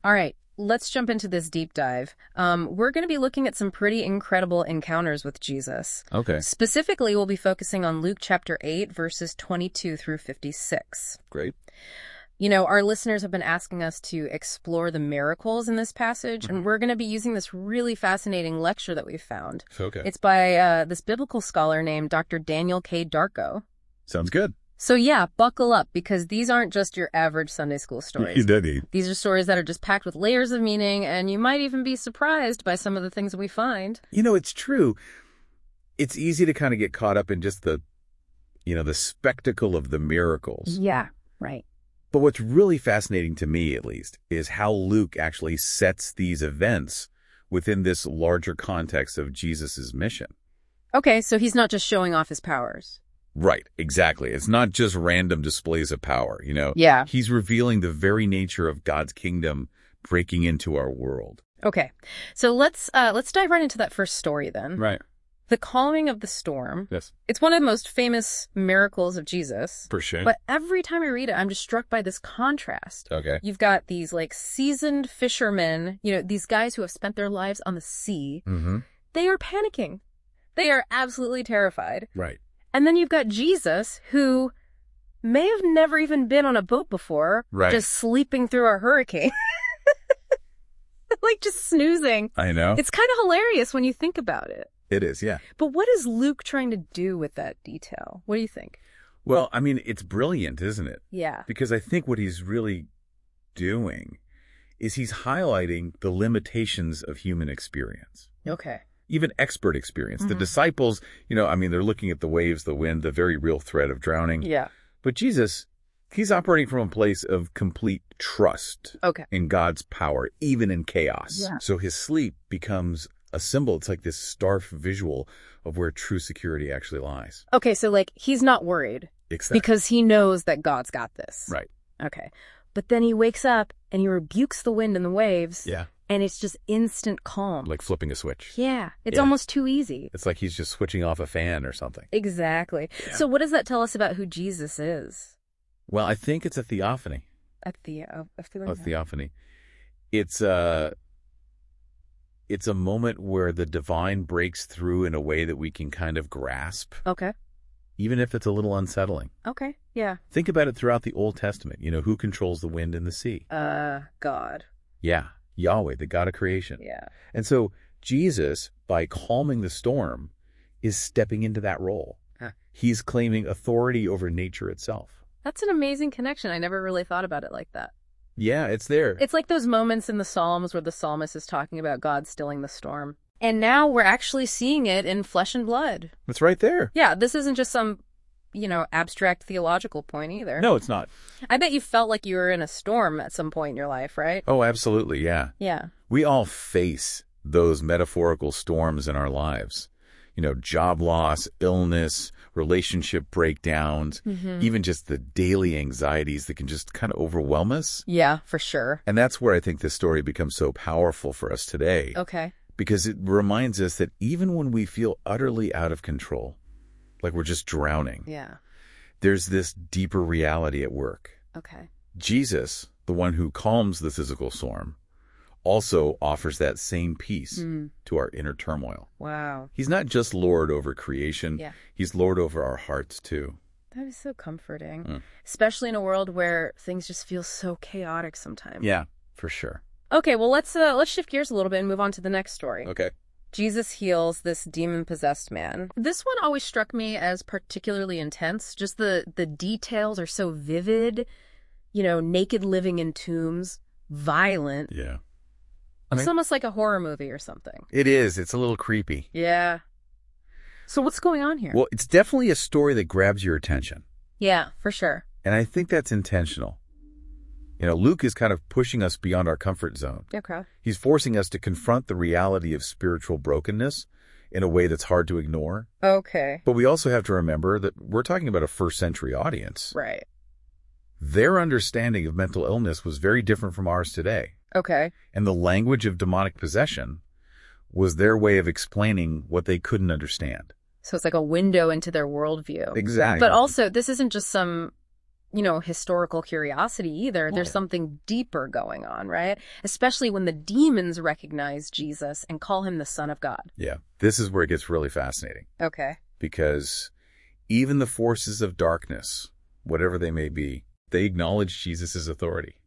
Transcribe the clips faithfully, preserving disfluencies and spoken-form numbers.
All right, let's jump into this deep dive. Um, we're going to be looking at some pretty incredible encounters with Jesus. Okay. Specifically, we'll be focusing on Luke chapter eight, verses twenty-two through fifty-six. Great. You know, our listeners have been asking us to explore the miracles in this passage, mm-hmm. and we're going to be using this really fascinating lecture that we've found. Okay. It's by uh, this biblical scholar named Doctor Daniel K. Darko. Sounds good. So yeah, buckle up, because these aren't just your average Sunday school stories. You did. These are stories that are just packed with layers of meaning, and you might even be surprised by some of the things we find. You know, it's true. It's easy to kind of get caught up in just the, you know, the spectacle of the miracles. Yeah, right. But what's really fascinating to me, at least, is how Luke actually sets these events within this larger context of Jesus's mission. Okay, so he's not just showing off his powers. Right, exactly. It's not just random displays of power, you know? Yeah. He's revealing the very nature of God's kingdom breaking into our world. Okay, so let's uh, let's dive right into that first story then. Right. The calming of the storm. Yes. It's one of the most famous miracles of Jesus. For sure. But every time I read it, I'm just struck by this contrast. Okay. You've got these like seasoned fishermen, you know, these guys who have spent their lives on the sea. Mm-hmm. They are panicking. They are absolutely terrified. Right. And then you've got Jesus, who may have never even been on a boat before, right. just sleeping through a hurricane. Like just snoozing. I know. It's kind of hilarious when you think about it. It is, yeah. But what is Luke trying to do with that detail? What do you think? Well, I mean, it's brilliant, isn't it? Yeah. Because I think what he's really doing is he's highlighting the limitations of human experience. Okay. Even expert experience. Mm-hmm. The disciples, you know, I mean, they're looking at the waves, the wind, the very real threat of drowning. Yeah. But Jesus, he's operating from a place of complete trust okay. in God's power, even in chaos. Yeah. So his sleep becomes a symbol. It's like this stark visual of where true security actually lies. Okay, so like he's not worried. Exactly. Because he knows that God's got this. Right. Okay. But then he wakes up and he rebukes the wind and the waves. Yeah. And it's just instant calm. Like flipping a switch. Yeah. It's yeah. almost too easy. It's like he's just switching off a fan or something. Exactly. Yeah. So what does that tell us about who Jesus is? Well, I think it's a theophany. A, the- a, a, feeling A theophany. It's a, it's a moment where the divine breaks through in a way that we can kind of grasp. Okay. Even if it's a little unsettling. Okay. Yeah. Think about it throughout the Old Testament. You know, who controls the wind and the sea? Uh, God. Yeah. Yahweh, the God of creation. Yeah. And so Jesus, by calming the storm, is stepping into that role. Huh. He's claiming authority over nature itself. That's an amazing connection. I never really thought about it like that. Yeah, it's there. It's like those moments in the Psalms where the psalmist is talking about God stilling the storm. And now we're actually seeing it in flesh and blood. It's right there. Yeah, this isn't just some, you know, abstract theological point either. No, it's not. I bet you felt like you were in a storm at some point in your life, right? Oh, absolutely, yeah. Yeah. We all face those metaphorical storms in our lives. You know, job loss, illness, relationship breakdowns, mm-hmm. even just the daily anxieties that can just kind of overwhelm us. Yeah, for sure. And that's where I think this story becomes so powerful for us today. Okay. Because it reminds us that even when we feel utterly out of control, like we're just drowning, yeah, there's this deeper reality at work. Okay. Jesus, the one who calms the physical storm, also offers that same peace mm. to our inner turmoil. Wow. He's not just Lord over creation. Yeah. He's Lord over our hearts, too. That is so comforting, mm. especially in a world where things just feel so chaotic sometimes. Yeah, for sure. Okay, well, let's uh, let's shift gears a little bit and move on to the next story. Okay. Jesus heals this demon-possessed man. This one always struck me as particularly intense. Just the, the details are so vivid. You know, naked living in tombs, violent. Yeah. It's I mean, almost like a horror movie or something. It is. It's a little creepy. Yeah. So what's going on here? Well, it's definitely a story that grabs your attention. Yeah, for sure. And I think that's intentional. You know, Luke is kind of pushing us beyond our comfort zone. Okay. He's forcing us to confront the reality of spiritual brokenness in a way that's hard to ignore. Okay. But we also have to remember that we're talking about a first century audience. Right. Their understanding of mental illness was very different from ours today. Okay. And the language of demonic possession was their way of explaining what they couldn't understand. So it's like a window into their worldview. Exactly. But also, this isn't just some, you know, historical curiosity either. There's Yeah. something deeper going on, right? Especially when the demons recognize Jesus and call him the Son of God. Yeah. This is where it gets really fascinating, Okay. because even the forces of darkness, whatever they may be, they acknowledge Jesus' authority.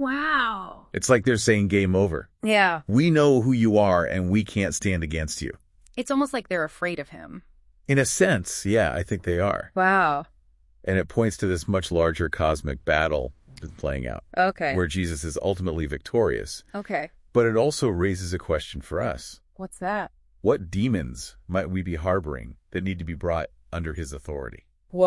Wow. It's like they're saying game over. Yeah. We know who you are and we can't stand against you. It's almost like they're afraid of him. In a sense, yeah, I think they are. Wow. And it points to this much larger cosmic battle that's playing out, Okay. where Jesus is ultimately victorious. Okay. But it also raises a question for us. What's that? What demons might we be harboring that need to be brought under his authority?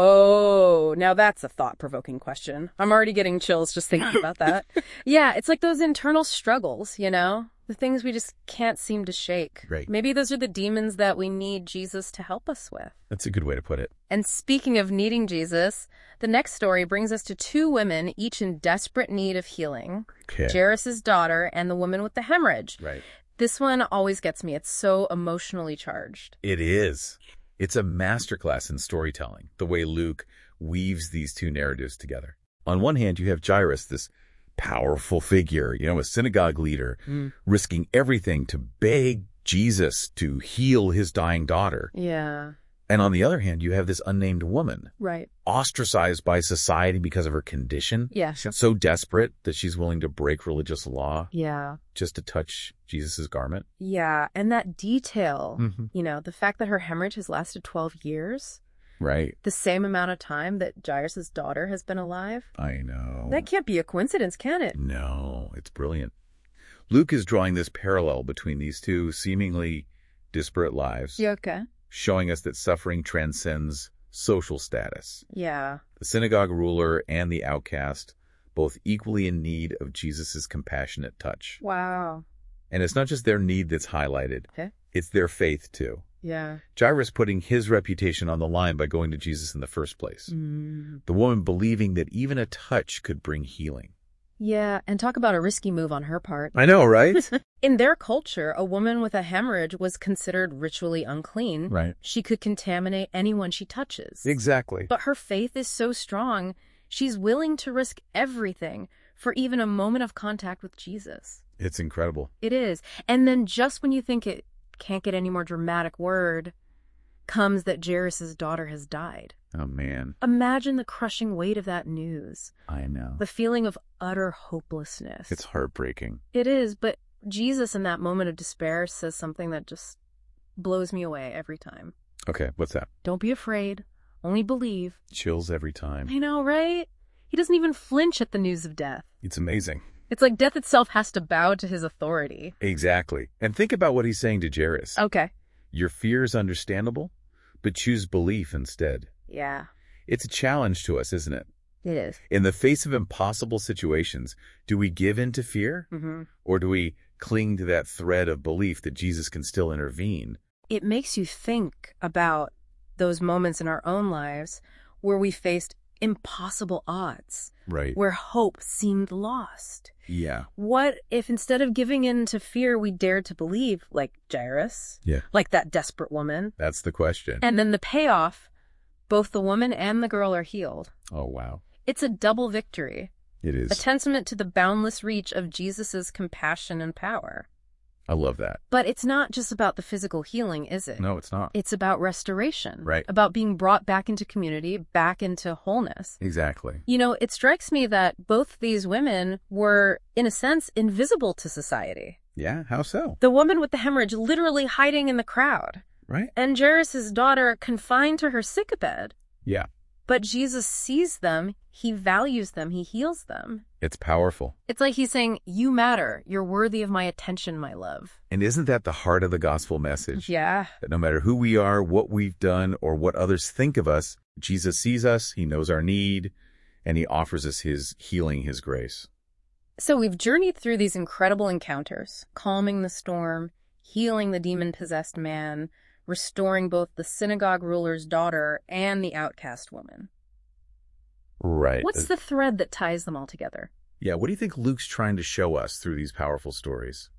Whoa. Now that's a thought-provoking question. I'm already getting chills just thinking about that. Yeah, it's like those internal struggles, you know? The things we just can't seem to shake. Right. Maybe those are the demons that we need Jesus to help us with. That's a good way to put it. And speaking of needing Jesus, the next story brings us to two women, each in desperate need of healing. Okay. Jairus' daughter and the woman with the hemorrhage. Right. This one always gets me. It's so emotionally charged. It is. It's a masterclass in storytelling, the way Luke weaves these two narratives together. On one hand, you have Jairus, this powerful figure, you know, a synagogue leader, Mm. risking everything to beg Jesus to heal his dying daughter. Yeah. And on the other hand, you have this unnamed woman, Right. ostracized by society because of her condition, Yeah. so desperate that she's willing to break religious law Yeah. just to touch Jesus' garment. Yeah. And that detail, Mhm. you know, the fact that her hemorrhage has lasted twelve years, Right. the same amount of time that Jairus' daughter has been alive. I know. That can't be a coincidence, can it? No, it's brilliant. Luke is drawing this parallel between these two seemingly disparate lives, Yeah, okay. showing us that suffering transcends social status. Yeah. The synagogue ruler and the outcast, both equally in need of Jesus' compassionate touch. Wow. And it's not just their need that's highlighted. Okay. It's their faith, too. Yeah. Jairus putting his reputation on the line by going to Jesus in the first place. Mm. The woman believing that even a touch could bring healing. Yeah, and talk about a risky move on her part. I know, right? In their culture, a woman with a hemorrhage was considered ritually unclean. Right. She could contaminate anyone she touches. Exactly. But her faith is so strong, she's willing to risk everything for even a moment of contact with Jesus. It's incredible. It is. And then just when you think it can't get any more dramatic word, comes that Jairus' daughter has died. Oh, man. Imagine the crushing weight of that news. I know. The feeling of utter hopelessness. It's heartbreaking. It is, but Jesus in that moment of despair says something that just blows me away every time. Okay, what's that? Don't be afraid. Only believe. Chills every time. I know, right? He doesn't even flinch at the news of death. It's amazing. It's like death itself has to bow to his authority. Exactly. And think about what he's saying to Jairus. Okay. Your fear is understandable, but choose belief instead. Yeah, It's a challenge to us, isn't it? it is. In the face of impossible situations, do we give in to fear? Mm-hmm. Or do we cling to that thread of belief that Jesus can still intervene? It makes you think about those moments in our own lives where we faced impossible odds, Right. where hope seemed lost. Yeah. What if instead of giving in to fear, we dared to believe, like Jairus, Yeah. like that desperate woman? That's the question. And then the payoff, both the woman and the girl are healed. Oh, wow. It's a double victory, It a is. testament to the boundless reach of Jesus's compassion and power. I love that. But it's not just about the physical healing, is it? No, it's not. It's about restoration. Right. About being brought back into community, back into wholeness. Exactly. You know, it strikes me that both these women were, in a sense, invisible to society. Yeah, how so? The woman with the hemorrhage literally hiding in the crowd, Right? and Jairus' daughter confined to her sickbed. Yeah. But Jesus sees them, he values them, he heals them. It's powerful. It's like he's saying, you matter, you're worthy of my attention, my love. And isn't that the heart of the gospel message? Yeah. That no matter who we are, what we've done, or what others think of us, Jesus sees us, he knows our need, and he offers us his healing, his grace. So we've journeyed through these incredible encounters, calming the storm, healing the demon-possessed man, restoring both the synagogue ruler's daughter and the outcast woman. Right. What's the thread that ties them all together? Yeah, what do you think Luke's trying to show us through these powerful stories?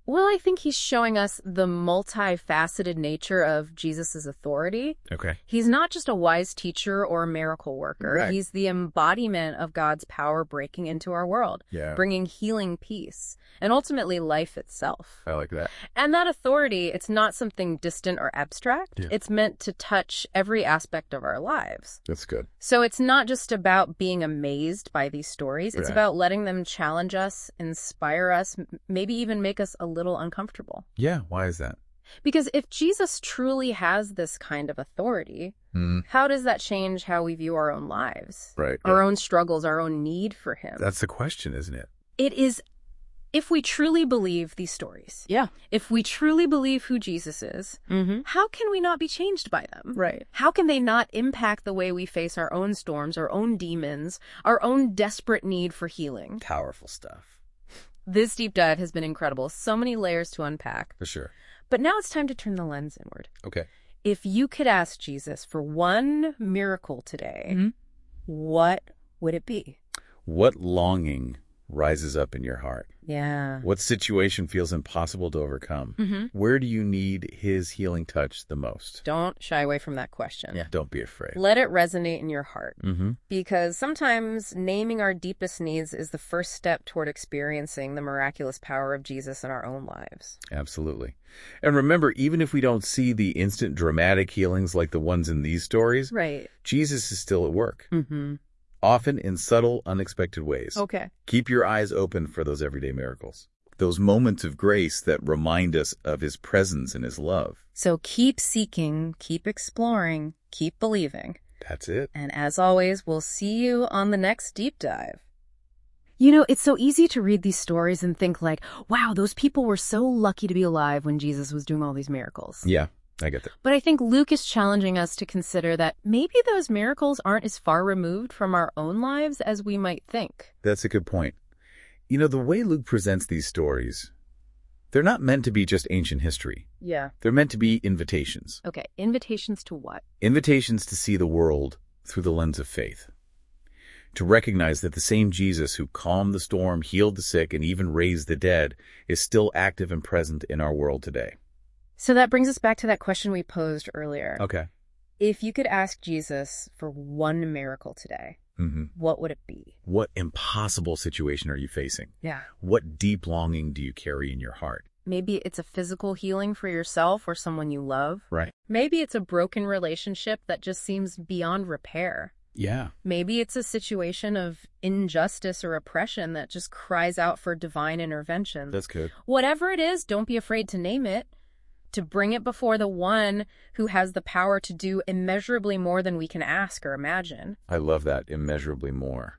Well, I think he's showing us the multifaceted nature of Jesus' authority. Okay. He's not just a wise teacher or a miracle worker. Right. He's the embodiment of God's power breaking into our world, Yeah. bringing healing, peace, and ultimately life itself. I like that. And that authority, it's not something distant or abstract. Yeah. It's meant to touch every aspect of our lives. That's good. So it's not just about being amazed by these stories. It's Right. about letting them challenge us, inspire us, m- maybe even make us a little uncomfortable. Yeah. Why is that? Because if Jesus truly has this kind of authority, Mm, how does that change how we view our own lives? right. Our own struggles, our own need for him? That's the question, isn't it? It is, if we truly believe these stories, Yeah. if we truly believe who Jesus is, Mm-hmm. how can we not be changed by them? Right. How can they not impact the way we face our own storms, our own demons, our own desperate need for healing? Powerful stuff. This deep dive has been incredible. So many layers to unpack. For sure. But now it's time to turn the lens inward. Okay. If you could ask Jesus for one miracle today, Mhm. what would it be? What longing rises up in your heart? Yeah. What situation feels impossible to overcome? Mm-hmm. Where do you need his healing touch the most? Don't shy away from that question. Yeah. Don't be afraid. Let it resonate in your heart. Mm-hmm. Because sometimes naming our deepest needs is the first step toward experiencing the miraculous power of Jesus in our own lives. Absolutely. And remember, even if we don't see the instant dramatic healings like the ones in these stories, Right. Jesus is still at work, Mm-hmm. often in subtle, unexpected ways. Okay. Keep your eyes open for those everyday miracles, those moments of grace that remind us of his presence and his love. So keep seeking, keep exploring, keep believing. That's it. And as always, we'll see you on the next deep dive. You know, it's so easy to read these stories and think like, wow, those people were so lucky to be alive when Jesus was doing all these miracles. Yeah, I get that. But I think Luke is challenging us to consider that maybe those miracles aren't as far removed from our own lives as we might think. That's a good point. You know, the way Luke presents these stories, they're not meant to be just ancient history. Yeah. They're meant to be invitations. Okay, invitations to what? Invitations to see the world through the lens of faith. To recognize that the same Jesus who calmed the storm, healed the sick, and even raised the dead is still active and present in our world today. So that brings us back to that question we posed earlier. Okay. If you could ask Jesus for one miracle today, Mm-hmm. what would it be? What impossible situation are you facing? Yeah. What deep longing do you carry in your heart? Maybe it's a physical healing for yourself or someone you love. Right. Maybe it's a broken relationship that just seems beyond repair. Yeah. Maybe it's a situation of injustice or oppression that just cries out for divine intervention. That's good. Whatever it is, don't be afraid to name it, to bring it before the one who has the power to do immeasurably more than we can ask or imagine. I love that, immeasurably more.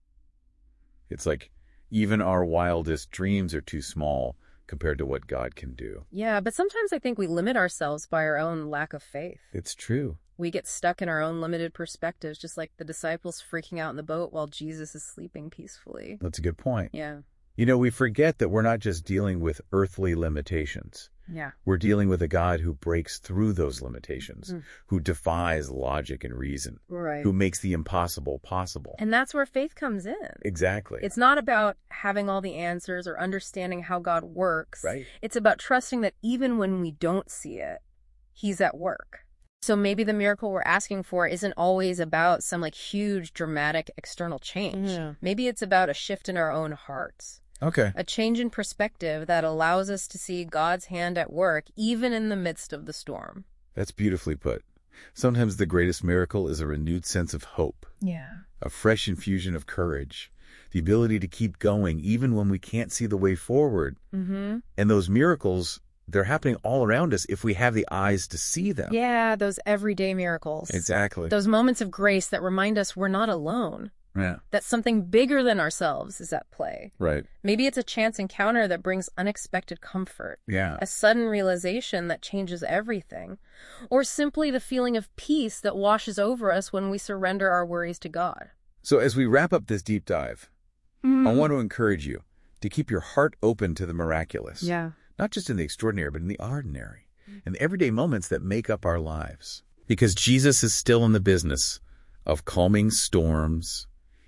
It's like even our wildest dreams are too small compared to what God can do. Yeah, but sometimes I think we limit ourselves by our own lack of faith. It's true. We get stuck in our own limited perspectives, just like the disciples freaking out in the boat while Jesus is sleeping peacefully. That's a good point. Yeah. You know, we forget that we're not just dealing with earthly limitations. Yeah. We're dealing with a God who breaks through those limitations, Mm. who defies logic and reason, Right. who makes the impossible possible. And that's where faith comes in. Exactly. It's not about having all the answers or understanding how God works. Right. It's about trusting that even when we don't see it, he's at work. So maybe the miracle we're asking for isn't always about some like huge dramatic external change. Yeah. Maybe it's about a shift in our own hearts. Okay. A change in perspective that allows us to see God's hand at work even in the midst of the storm. That's beautifully put. Sometimes the greatest miracle is a renewed sense of hope, Yeah. a fresh infusion of courage, the ability to keep going even when we can't see the way forward. Mm-hmm. And those miracles, they're happening all around us if we have the eyes to see them. Yeah, those everyday miracles. Exactly. Those moments of grace that remind us we're not alone. Yeah. That something bigger than ourselves is at play. Right. Maybe it's a chance encounter that brings unexpected comfort, Yeah. a sudden realization that changes everything, or simply the feeling of peace that washes over us when we surrender our worries to God. So as we wrap up this deep dive, Mm. I want to encourage you to keep your heart open to the miraculous. Yeah. Not just in the extraordinary, but in the ordinary, and the everyday moments that make up our lives. Because Jesus is still in the business of calming storms,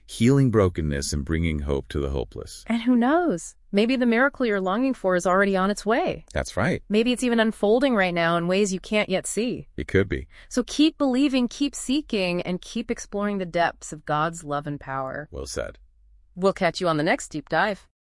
healing brokenness and bringing hope to the hopeless. And who knows? Maybe the miracle you're longing for is already on its way. That's right. Maybe it's even unfolding right now in ways you can't yet see. It could be. So keep believing, keep seeking, and keep exploring the depths of God's love and power. Well said. We'll catch you on the next deep dive.